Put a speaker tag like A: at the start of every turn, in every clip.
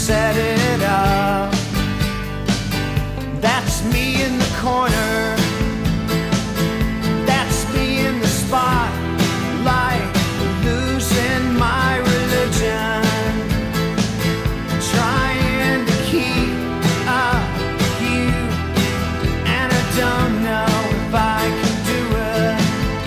A: set it up. That's me in the corner. That's me in the spotlight, losing my religion, trying to keep up with you, and I don't know if I can do it.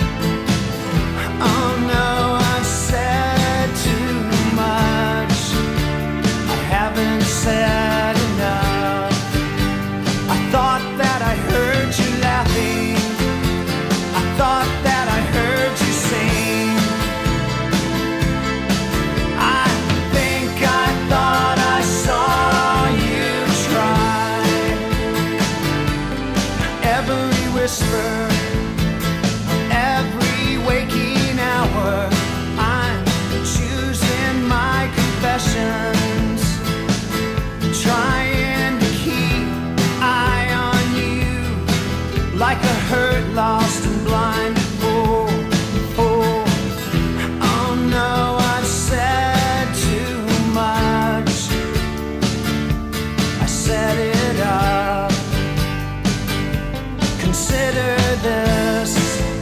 A: Oh no, I've said too much. I haven't said enough. I thought that I heard you laughing. I thought that I heard you sing. I think I thought I saw you try. Every whisper, every waking hour, I'm choosing my confessions, trying to keep eye on you, like a hurt, lost and blind fool. Oh no, I've said too much. I set it up. Consider this,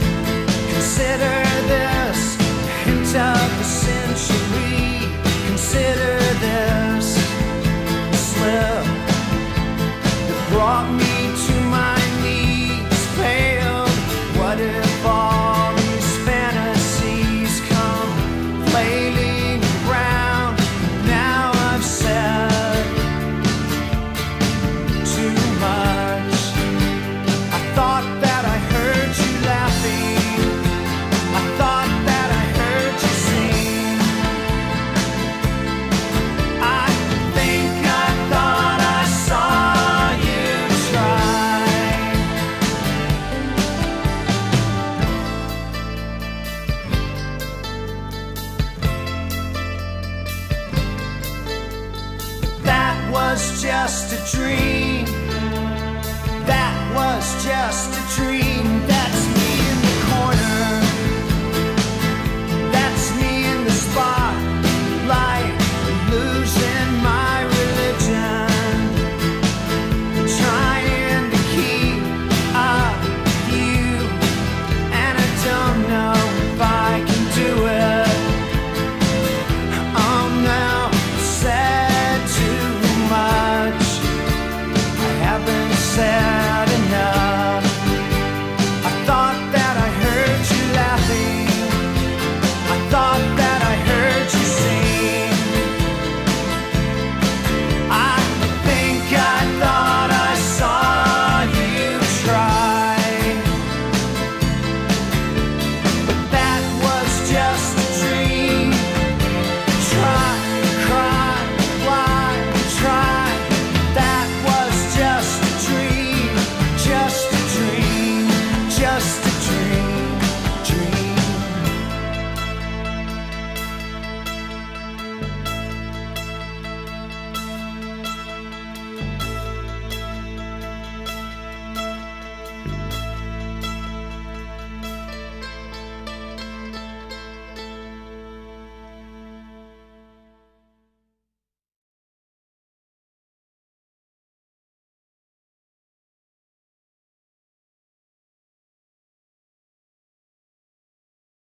A: hint of the century. Consider this slip that brought me to my knees, paled. What if all these fantasies come flailing around? Now I've said too much. I thought that I heard you laughing. I thought that I heard you sing. I think I thought I saw you try. That was just a dream. That was just a dream.